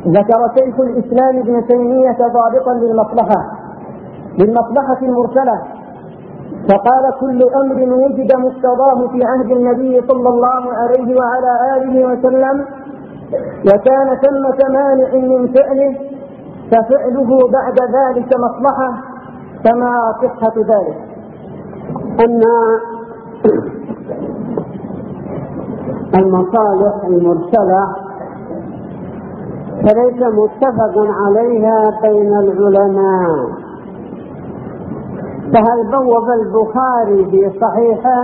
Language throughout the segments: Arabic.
ذكر شيخ الإسلام ابن تيمية ضابطا للمصلحة المرسلة، فقال: كل أمر وجد مقتضاه في عهد النبي صلى الله عليه وعلى آله وسلم وكان ثمة مانع من فعله ففعله بعد ذلك مصلحة، فما صحة ذلك؟ أن المصالح المرسلة فليس متفق عليها بين العلماء، فهل بوب البخاري في صحيحه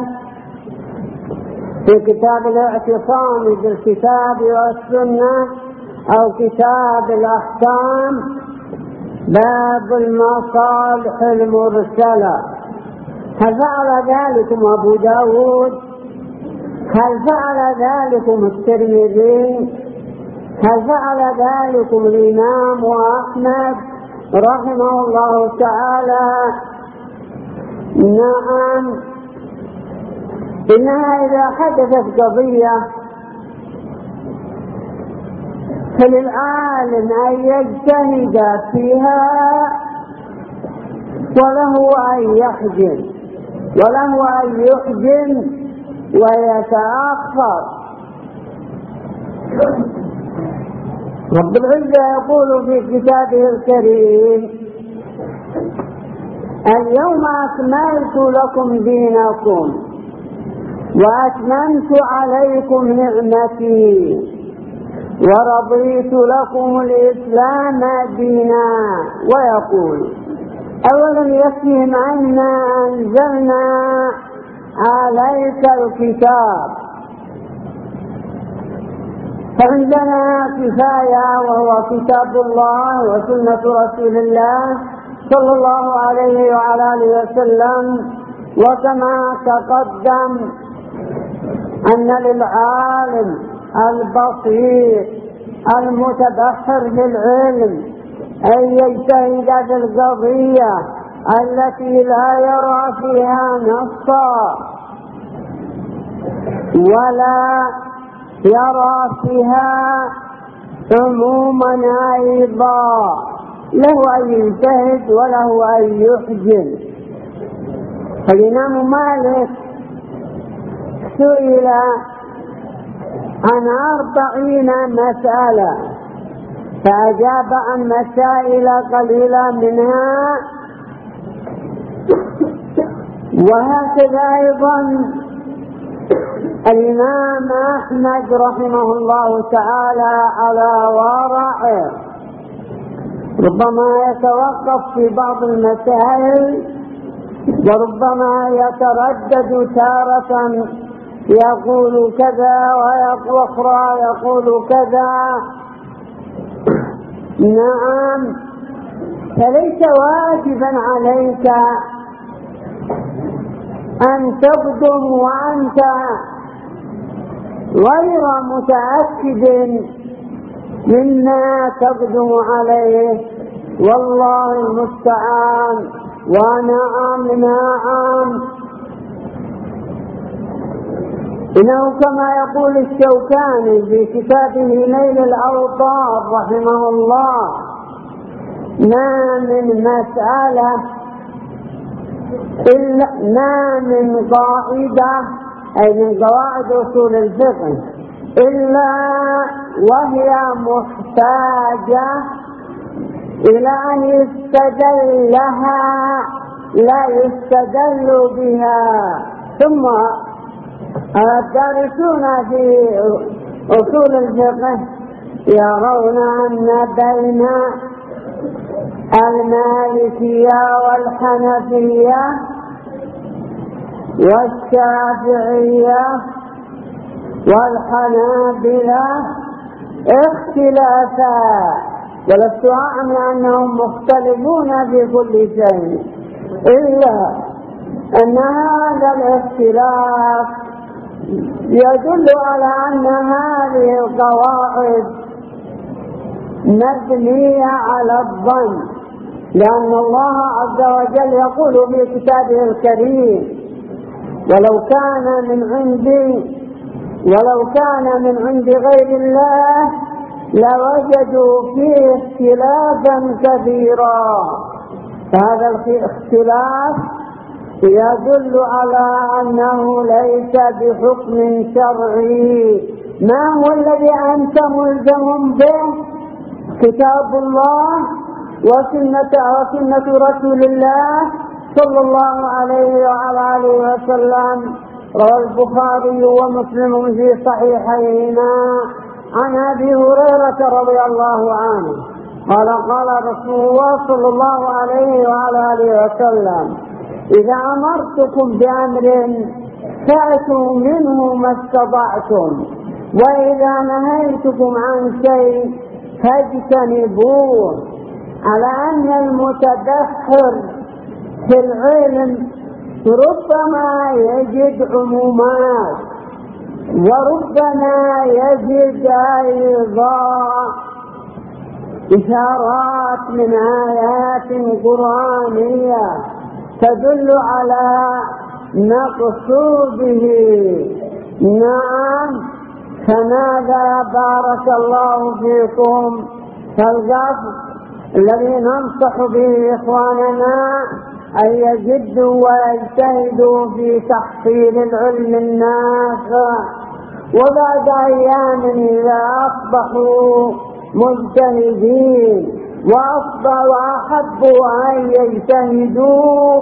في كتاب الاعتصام بالكتاب والسنة أو كتاب الأحكام باب المصالح المرسلة، هل فعل ذلكم أبو داود؟ هل فعل ذلكم الترمذي؟ هل فعل ذلكم الإمام أحمد رحمه الله تعالى؟ نعم، إنها إذا حدثت قضية فللعالم أن يجتهد فيها وله أن يحجم ويتأخر. رب العزة يقول في كتابه الكريم: اليوم أكملت لكم دينكم وأتممت عليكم نعمتي ورضيت لكم الإسلام دينا. ويقول: أولم يكفهم أنا أنزلنا عليك الكتاب؟ فعندنا كفاية، وهو كتاب الله وسنة رسول الله صلى الله عليه وعلى آله وسلم. وكما تقدم أن للعالم البصير المتبحر بالعلم أن يجتهد في القضية التي لا يرى فيها نصا ولا يرى فيها عموما أيضا، له أن يجتهد وله أن يحجم. فالإمام مالك سئل عن 40 مسألة فأجاب عن مسائل قليلة منها، وهكذا أيضا الإمام أحمد رحمه الله تعالى على ورعه، ربما يتوقف في بعض المسائل وربما يتردد تارة يقول كذا وأخرى يقول كذا. نعم، فليس واجبا عليك أن تقدم وأنت غير متأكد مما تقدم عليه، والله المستعان. ونعم إنه كما يقول الشوكاني في كتابه نيل الأوطار رحمه الله: ما من مسألة ما من قاعدة أي من قواعد أصول الفقه إلا وهي محتاجة إلى أن يستدل لها لا يستدل بها. ثم الدارسون في أصول الفقه يرون أن بين المالكية والحنفية والشافعية والحنابلة اختلافا، ولست أعلم أنهم مختلفون في كل شيء، إلا أن هذا الاختلاف يدل على أن هذه القواعد مبنية على الظن، لأن الله عز وجل يقول في كتابه الكريم: ولو كان من عند غير الله لوجدوا فيه اختلافا كثيرا. هذا الاختلاف يدل على أنه ليس بحكم شرعي. ما هو الذي أنت ملزم به؟ كتاب الله وسنة رسول الله صلى الله عليه وعلى آله وسلم. روى البخاري ومسلم في صحيحيهما عن أبي هريرة رضي الله عنه قال قال رسول الله صلى الله عليه وعلى آله وسلم: إذا أمرتكم بأمر فأتوا منه ما استطعتم، وإذا نهيتكم عن شيء فاجتنبوه. على أن المتبحر في العلم ربما يجد عمومات، وربما يجد أيضا إشارات من آيات قرآنية تدل على مقصوده. نعم، فماذا بارك الله فيكم؟ فالقصد الذي ننصح به إخواننا أن يجدوا ويجتهدوا في تحصيل العلم النافع، وبعد أيام إذا أصبحوا مجتهدين وأحبوا أن يجتهدوا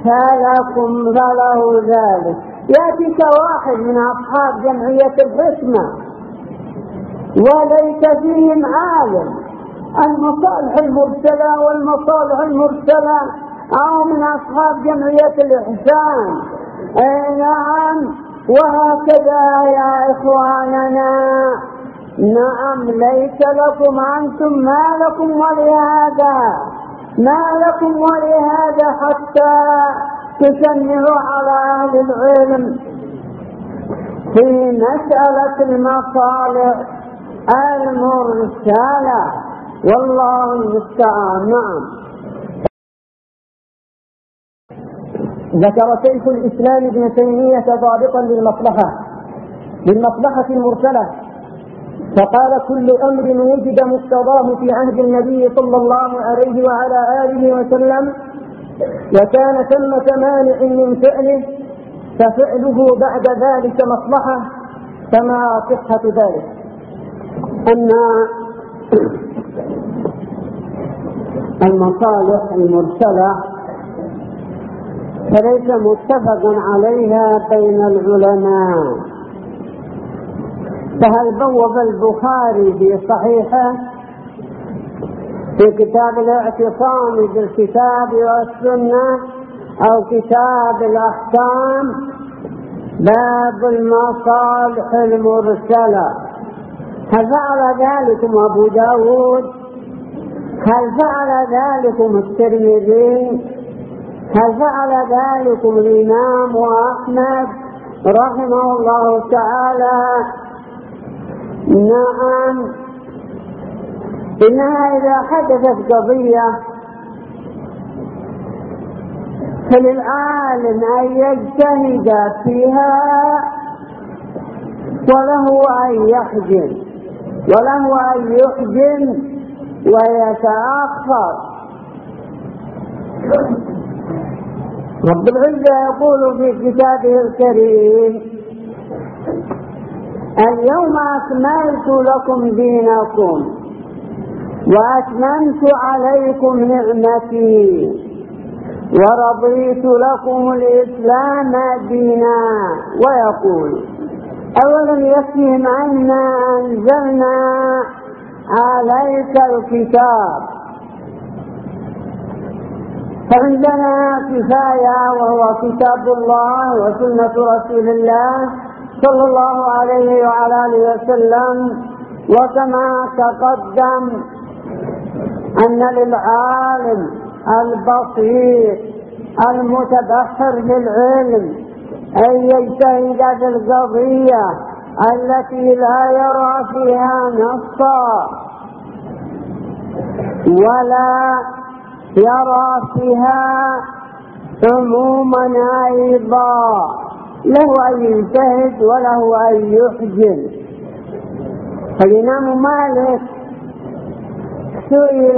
فله ذلك. يأتيك واحد من أصحاب جمعية الحكمة وليس فيهم عالم، المصالح المرسلة والمصالح المرسلة، أو من أصحاب جمعية الإحسان. نعم، وهكذا يا إخواننا. نعم، ليس لكم أنتم ما لكم ولهذا حتى تسمعوا على أهل العلم في مسألة المصالح المرسلة، والله المستعان. نعم. ذكر شيخ الإسلام ابن تيمية ضابطا للمصلحة المرسلة، فقال: كل أمر وجد مقتضاه في عهد النبي صلى الله عليه وعلى آله وسلم وكان ثمة مانع من فعله ففعله بعد ذلك مصلحة، فما صحة ذلك؟ أن المصالح المرسلة فليس متفقا عليها بين العلماء. فهل بوب البخاري في صحيحه في كتاب الاعتصام بالكتاب والسنة أو كتاب الأحكام باب المصالح المرسلة؟ هل فعل ذلكم أبو داود؟ هل فعل ذلكم الترمذي؟ هل فعل ذلكم الإمام أحمد رحمه الله تعالى؟ نعم، إنها إذا حدثت قضية فللعالم أن يجتهد فيها وله أن يحجم ويتأخر. رب العزة يقول في كتابه الكريم: اليوم أكملت لكم دينكم وأتممت عليكم نعمتي ورضيت لكم الإسلام دينا. ويقول: أولم يكفهم أنا أنزلنا عليك الكتاب؟ فعندنا كفاية، وهو كتاب الله وسنة رسول الله صلى الله عليه وعلى آله وسلم. وكما تقدم أن للعالم البصير المتبحر للعلم أن يجتهد في القضية التي لا يرى فيها نصا ولا يرى فيها عموما أيضا، له أن يجتهد وله أن يحجم. فالإمام مالك سئل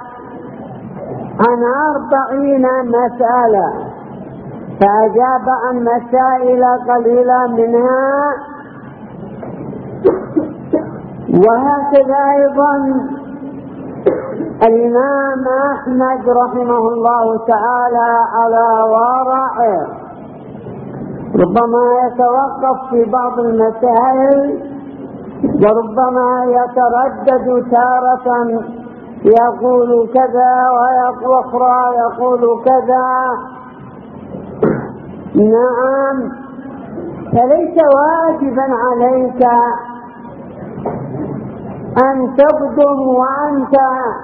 عن 40 مسألة فأجاب عن مسائل قليلة منها. وهكذا أيضا الإمام أحمد رحمه الله تعالى على ورعه ربما يتوقف في بعض المسائل وربما يتردد تارة يقول كذا وأخرى يقول كذا. نعم، فليس واجبا عليك أن تقدم وأنت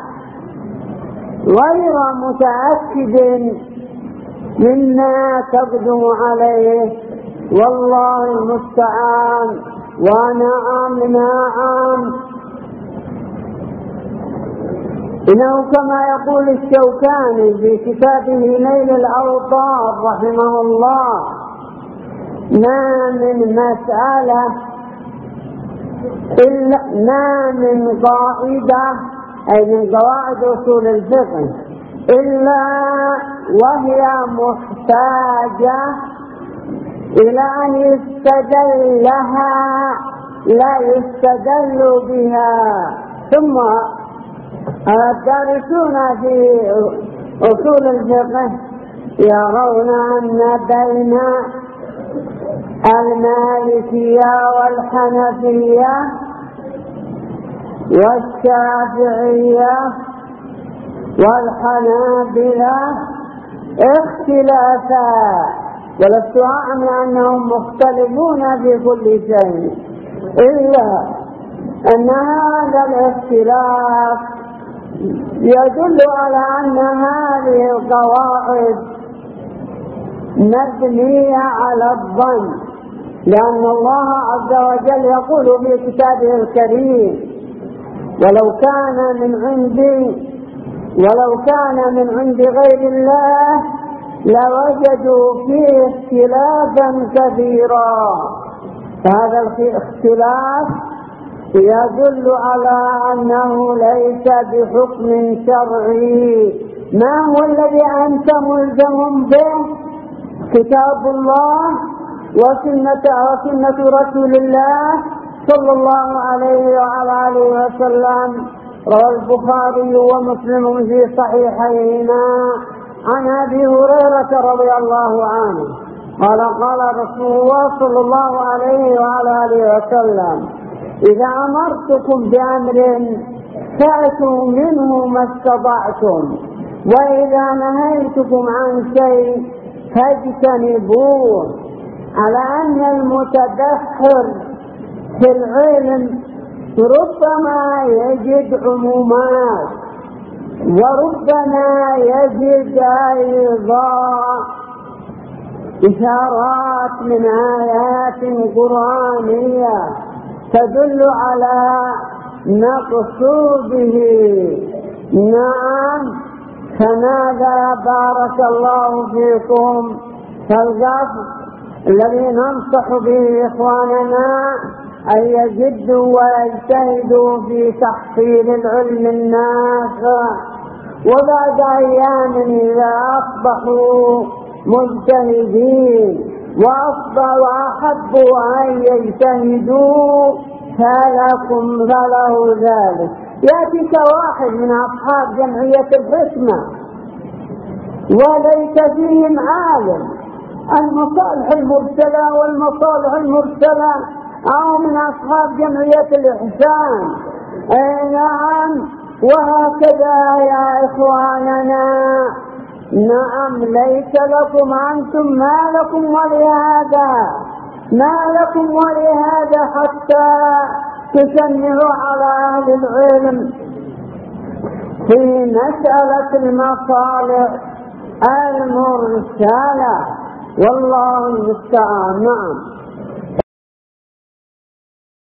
غير متأكد مما تقدم عليه، والله المستعان. ونعم إنه كما يقول الشوكاني في كتابه نيل الأوطار رحمه الله: ما من مسألة ما من قاعدة أي من قواعد أصول الفقه إلا وهي محتاجة إلى أن يستدلها لا يستدل بها. ثم الدارسون في أصول الفقه يرون أن بين المالكية والحنفية والشافعية والحنابلة اختلافا، ولست أعني أنهم مختلفون في كل شيء، إلا أن هذا الاختلاف يدل على أن هذه القواعد مبنية على الظن، لأن الله عز وجل يقول في كتابه الكريم: ولو كان من عند غير الله لوجدوا فيه اختلافا كثيرا. فهذا الاختلاف يدل على أنه ليس بحكم شرعي. ما هو الذي أنت ملزم به؟ كتاب الله وسنة رسول الله صلى الله عليه وعلى آله وسلم. روى البخاري ومسلم في صحيحيهما عن أبي هريرة رضي الله عنه قال: قال رسول الله صلى الله عليه وعلى آله وسلم: إذا أمرتكم بأمر فأتوا منه ما استطعتم، وإذا نهيتكم عن شيء فاجتنبوه. على أن المتدخل في العلم ربما يجد عمومات وربما يجد أيضا إشارات من آيات قرآنية تدل على مقصوده. نعم، فماذا بارك الله فيكم؟ فالقصد الذي ننصح به إخواننا أن يجدوا ويجتهدوا في تحصيل العلم النافع، وبعد أيام إذا أصبحوا مجتهدين وأحبوا أن يجتهدوا فله ذلك. يأتيك واحد من أصحاب جمعية الحكمة وليس فيهم عالم المصالح المرسلة والمصالح المرسلة، أو من أصحاب جمعية الإحسان. نعم، وهكذا يا إخواننا. نعم، ليس لكم أنتم ما لكم ولهذا حتى تسمعوا على أهل العلم في مسألة المصالح المرسلة، والله المستعان. نعم.